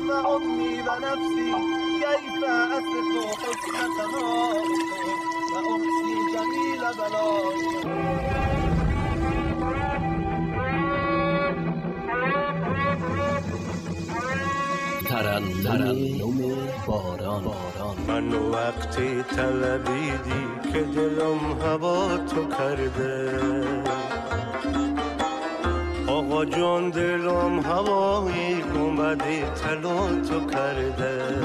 أمي ونفسي كيف أصف حسن سمائك وأحصي جميل بلائك. ترنم باران. من وقتی طلبیدی که دلم هوا تو کرده، آقا جان دلم هوایی گنبدی طلا تو کرده.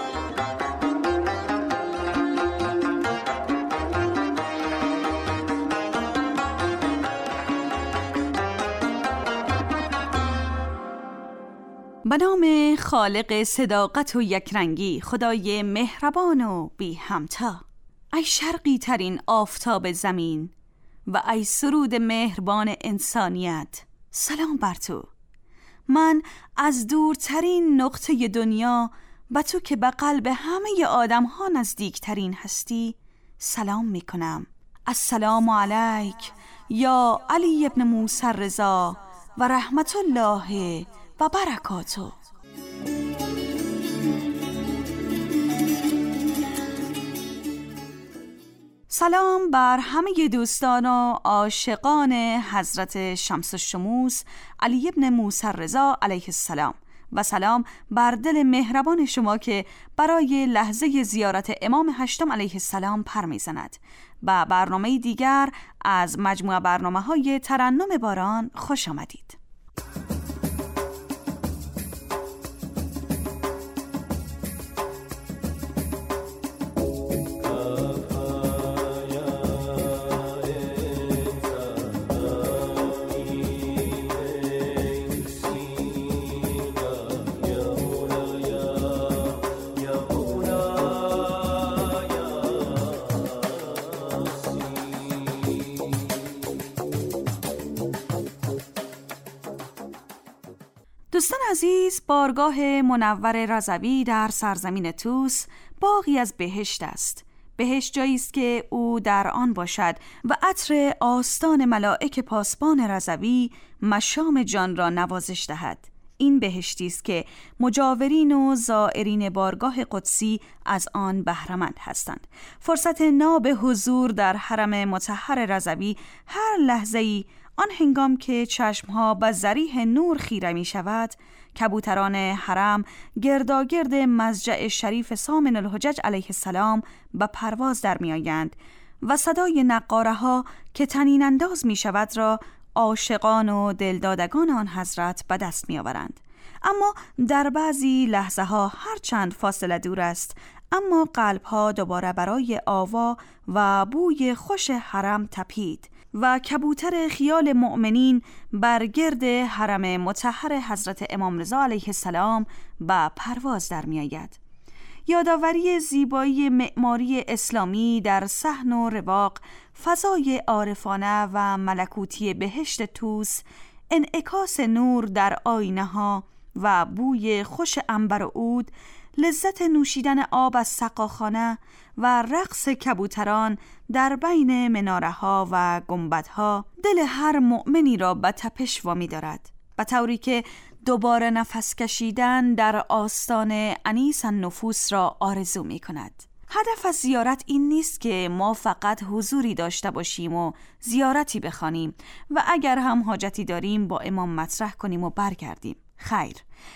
به نام خالق صداقت و یکرنگی، خدای مهربان و بی همتا. ای شرقی ترین آفتاب زمین و ای سرود مهربان انسانیت، سلام بر تو. من از دورترین نقطه دنیا و تو که به قلب همه آدم ها نزدیکترین هستی سلام می کنم. السلام علیک یا علی ابن موسی الرضا و رحمت الله و برکاتو. سلام بر همه دوستان و عاشقان حضرت شمس الشموس علی ابن موسی الرضا علیه السلام و سلام بر دل مهربان شما که برای لحظه زیارت امام هشتم علیه السلام پر میزند. و برنامه دیگر از مجموعه برنامه‌های ترنم باران خوش آمدید. دوستان عزیز، بارگاه منور رضوی در سرزمین توس باغی از بهشت است. بهشت جایی است که او در آن باشد و عطر آستان ملائک پاسبان رضوی مشام جان را نوازش دهد. این بهشتی است که مجاورین و زائرین بارگاه قدسی از آن بهره‌مند هستند. فرصت ناب حضور در حرم مطهر رضوی هر لحظه‌ای، آن هنگام که چشمها به ذریح نور خیره می شود، کبوتران حرم گرداگرد مضجع شریف سامن الحجج علیه السلام به پرواز در می آیند و صدای نقاره ها که طنین انداز می شود را عاشقان و دلدادگان آن حضرت به دست می آورند. اما در بعضی لحظه ها هر چند فاصله دور است، اما قلب ها دوباره برای آوا و بوی خوش حرم تپید و کبوتر خیال مؤمنین بر گرد حرم مطهر حضرت امام رضا علیه السلام به پرواز در می آید. یادآوری زیبایی معماری اسلامی در صحن و رواق، فضای عارفانه و ملکوتی بهشت توس، انعکاس نور در آینه ها و بوی خوش عنبر و عود، لذت نوشیدن آب از سقاخانه و رقص کبوتران در بین مناره‌ها و گنبدها دل هر مؤمنی را به تپش وامی دارد، به طوری که دوباره نفس کشیدن در آستان انیس النفوس را آرزو می کند. هدف از زیارت این نیست که ما فقط حضوری داشته باشیم و زیارتی بخوانیم و اگر هم حاجتی داریم با امام مطرح کنیم و برگردیم. خیر،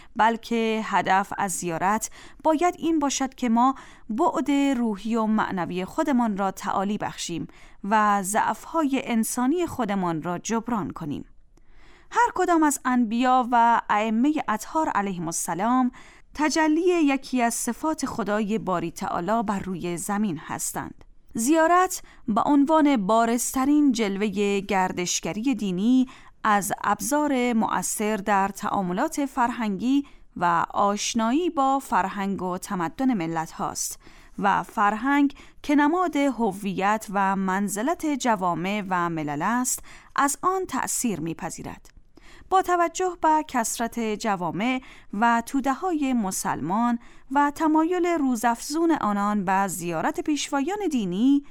بلکه هدف از زیارت باید این باشد که ما بعد روحی و معنوی خودمان را تعالی بخشیم و ضعف‌های انسانی خودمان را جبران کنیم. هر کدام از انبیا و ائمه اطهار علیهم السلام تجلی یکی از صفات خدای باری تعالی بر روی زمین هستند. زیارت به عنوان بارزترین جلوه گردشگری دینی از ابزار مؤثر در تعاملات فرهنگی و آشنایی با فرهنگ و تمدن ملت هاست و فرهنگ که نماد هویت و منزلت جوامع و ملل است از آن تأثیر می‌پذیرد. با توجه به کثرت جوامع و توده‌های مسلمان و تمایل روزافزون آنان به زیارت پیشوایان دینی،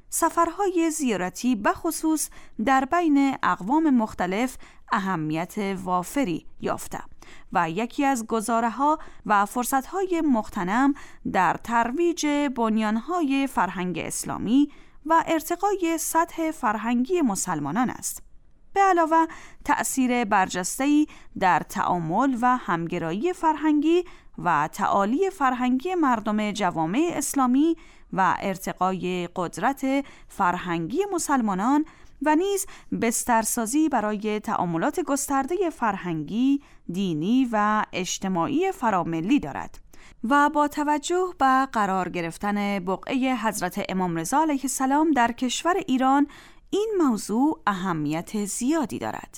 سفرهای زیارتی به خصوص در بین اقوام مختلف اهمیت وافری یافته. و یکی از گزاره‌ها و فرصت‌های مغتنم در ترویج بنیان‌های فرهنگ اسلامی و ارتقای سطح فرهنگی مسلمانان است. به علاوه تأثیر برجسته‌ای در تعامل و همگرایی فرهنگی و تعالی فرهنگی مردم جوامع اسلامی و ارتقای قدرت فرهنگی مسلمانان و نیز بسترسازی برای تعاملات گسترده فرهنگی، دینی و اجتماعی فراملی دارد و با توجه به قرار گرفتن بقعه حضرت امام رضا علیه السلام در کشور ایران این موضوع اهمیت زیادی دارد.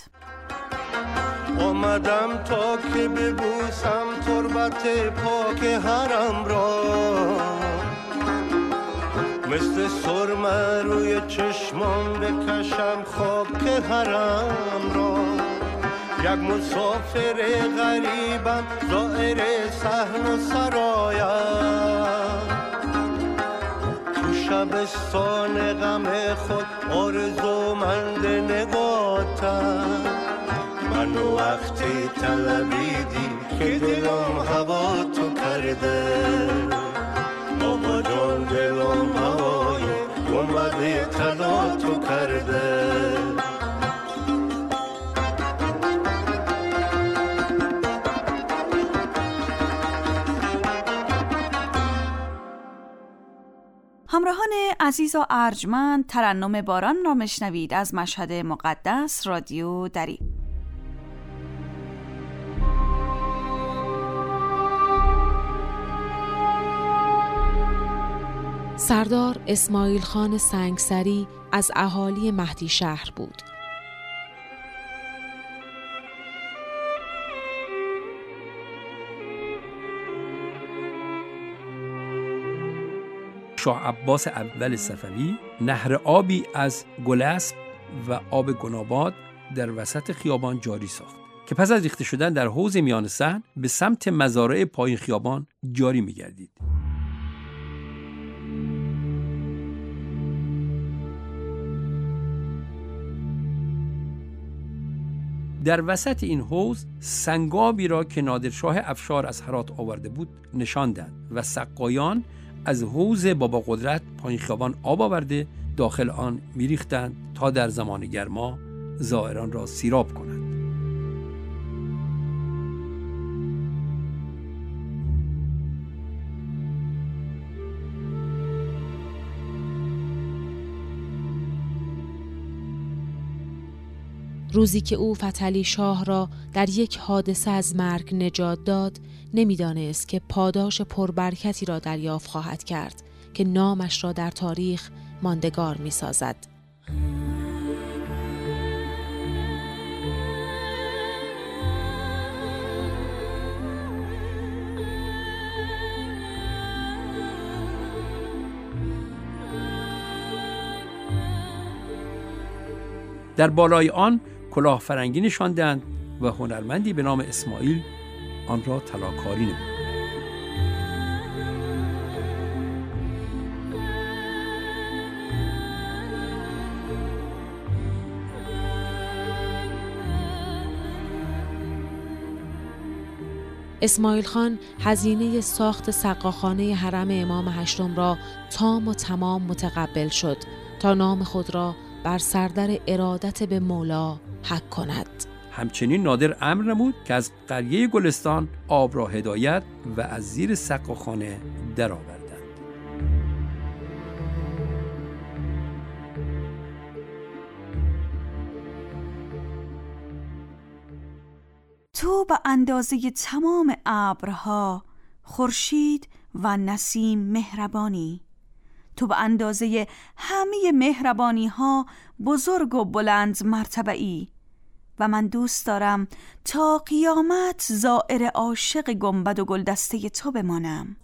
آمدم تا که ببوسم تربت پاک حرم را، مثل سرمه روی چشمان بکشم خاک حرم را. یک مسافر غریبم زائر صحن و سرایم، تو شبستان غم خود آرزومند نگاتم. منو وقتی طلبیدی که دلم هوا تو کرده، آقا جان دلم هوای گنبد طلا تو کرده. همراهان عزیز و ارجمند، ترنم باران را میشنوید از مشهد مقدس رادیو دری. سردار اسماعیل خان سنگسری از اهالی مهدی شهر بود. شاه عباس اول صفوی نهر آبی از گلاسب و آب گناباد در وسط خیابان جاری ساخت که پس از ریخته شدن در حوض میان صحن به سمت مزارع پایین خیابان جاری می‌گردید. در وسط این حوض سنگابی را که نادرشاه افشار از هرات آورده بود نشاندند و سقایان از حوض بابا قدرت پایین خیابان آب آورده داخل آن میریختند تا در زمان گرما زائران را سیراب کنند. روزی که او فتحعلی شاه را در یک حادثه از مرگ نجات داد، نمی‌دانست که پاداش پربرکتی را دریافت خواهد کرد که نامش را در تاریخ ماندگار می‌سازد. در بالای آن کلاه فرنگی نشاندند و هنرمندی به نام اسماعیل آن را طلاکاری نمود. اسماعیل خان هزینه ساخت سقاخانه حرم امام هشتم را تام و تمام متقبل شد تا نام خود را بر سردر ارادت به مولا حک کند. همچنین نادر امر نمود که از قریه گلستان آب را هدایت و از زیر سقاخانه درآوردند. تو به اندازه تمام ابرها خورشید و نسیم مهربانی، تو به اندازه همه مهربانی ها بزرگ و بلند مرتبه‌ای و من دوست دارم تا قیامت زائر عاشق گنبد و گلدسته تو بمانم.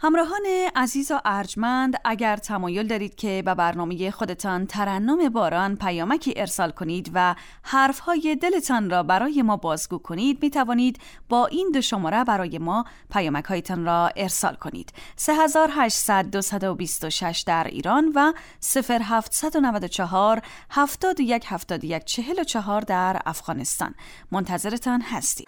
همراهان عزیز و ارجمند، اگر تمایل دارید که به برنامه خودتان ترنم باران پیامکی ارسال کنید و حرفهای دلتان را برای ما بازگو کنید، می توانید با این 2 شماره برای ما پیامک‌هایتان را ارسال کنید: 3800-226 در ایران و 0794-717144 در افغانستان. منتظرتان هستیم.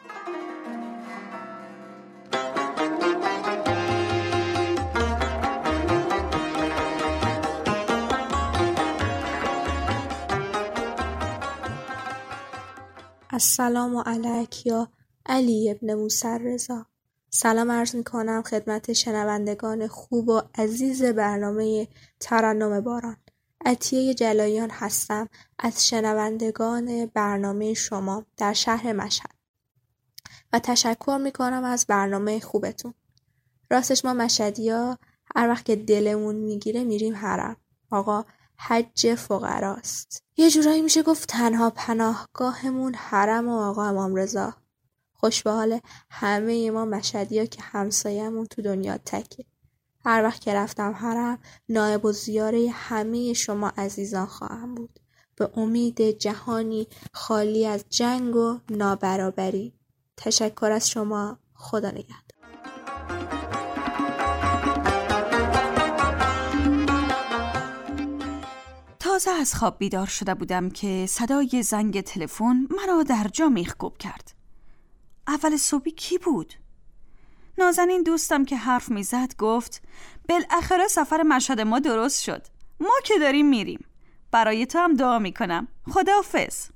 السلام علیک یا علی ابن موسی رضا. سلام عرض میکنم خدمت شنوندگان خوب و عزیز برنامه ترنم باران. عطیه جلاییان هستم از شنوندگان برنامه شما در شهر مشهد و تشکر میکنم از برنامه خوبتون. راستش ما مشهدی‌ها هر وقت که دلمون میگیره میریم حرم. آقا حج فقراست. یه جورایی میشه گفت تنها پناهگاهمون حرم و آقا امام رضا. خوش به حال همه ما مشهدی‌ها که همسایه‌مون تو دنیا تکه. هر وقت که رفتم حرم نایب الزیاره همه شما عزیزان خواهم بود، به امید جهانی خالی از جنگ و نابرابری. تشکر از شما. خدا نگهدار. تازه از خواب بیدار شده بودم که صدای زنگ تلفن مرا در جا میخکوب کرد. اول صبحی کی بود؟ نازنین دوستم که حرف میزد گفت بالاخره سفر مشهد ما درست شد. ما که داریم میریم. برای تو هم دعا میکنم. خداحافظ.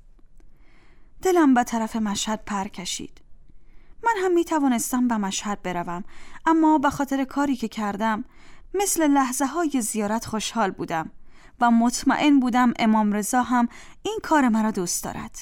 دلم به طرف مشهد پر کشید. من هم میتوانستم به مشهد بروم، اما به خاطر کاری که کردم مثل لحظه های زیارت خوشحال بودم و مطمئن بودم امام رضا هم این کار مرا دوست دارد.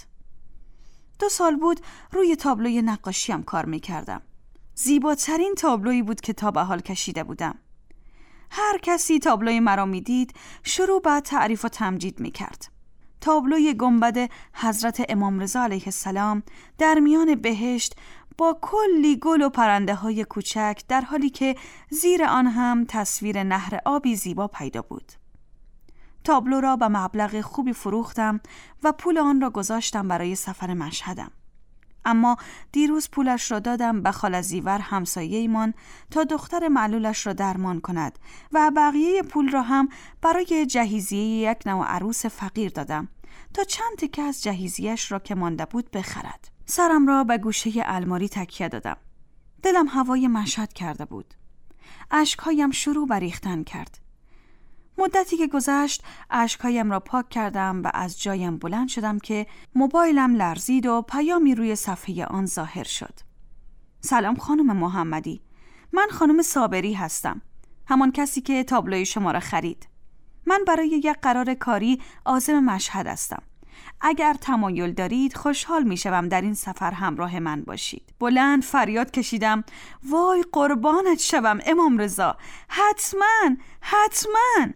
2 سال بود روی تابلوی نقاشیم کار میکردم. زیباترین تابلویی بود که تا به حال کشیده بودم. هر کسی تابلوی مرا میدید شروع به تعریف و تمجید میکرد. تابلوی گنبد حضرت امام رضا علیه السلام در میان بهشت با کلی گل و پرنده های کوچک، در حالی که زیر آن هم تصویر نهر آبی زیبا پیدا بود. تابلو را به مبلغ خوبی فروختم و پول آن را گذاشتم برای سفر مشهدم. اما دیروز پولش را دادم به خاله زیور همسایه‌ایمان تا دختر معلولش را درمان کند و بقیه پول را هم برای جهیزیه یک نوع عروس فقیر دادم تا چند تکه از جهیزیه‌اش را که مانده بود بخرد. سرم را به گوشه الماری تکیه دادم. دلم هوای مشهد کرده بود. اشکهایم شروع به ریختن کرد. مدتی که گذشت اشکهایم را پاک کردم و از جایم بلند شدم که موبایلم لرزید و پیامی روی صفحه آن ظاهر شد. سلام خانم محمدی، من خانم صابری هستم، همان کسی که تابلوی شما را خرید. من برای یک قرار کاری عازم مشهد هستم. اگر تمایل دارید خوشحال می شوم در این سفر همراه من باشید. بلند فریاد کشیدم وای قربانت شوم امام رضا، حتما حتما.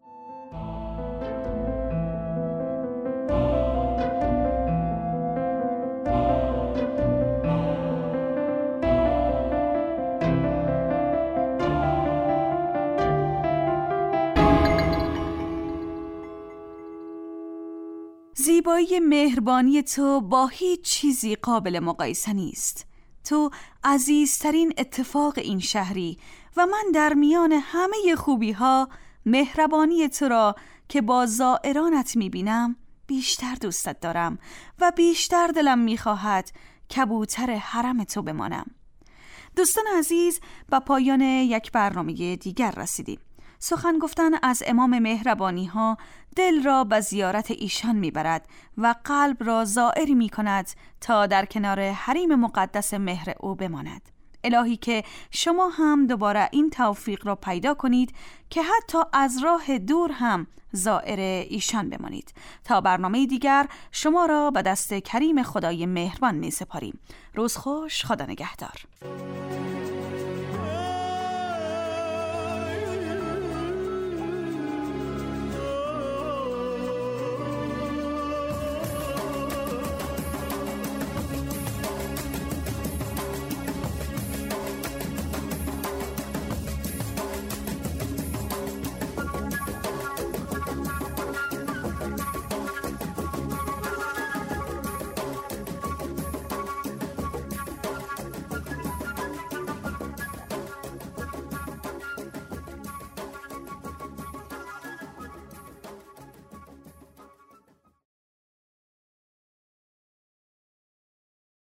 زیبایی مهربانی تو با هیچ چیزی قابل مقایسه نیست. تو عزیزترین اتفاق این شهری و من در میان همه خوبی ها مهربانی تو را که با زائرانت میبینم بیشتر دوستت دارم و بیشتر دلم میخواهد کبوتر حرم تو بمانم. دوستان عزیز، به پایان یک برنامه دیگر رسیدیم. سخن گفتن از امام مهربانی ها دل را به زیارت ایشان میبرد و قلب را زائری میکند تا در کنار حریم مقدس مهر او بماند. الهی که شما هم دوباره این توفیق را پیدا کنید که حتی از راه دور هم زائر ایشان بمانید. تا برنامه دیگر شما را به دست کریم خدای مهربان می سپاریم. روز خوش، خدا نگهدار.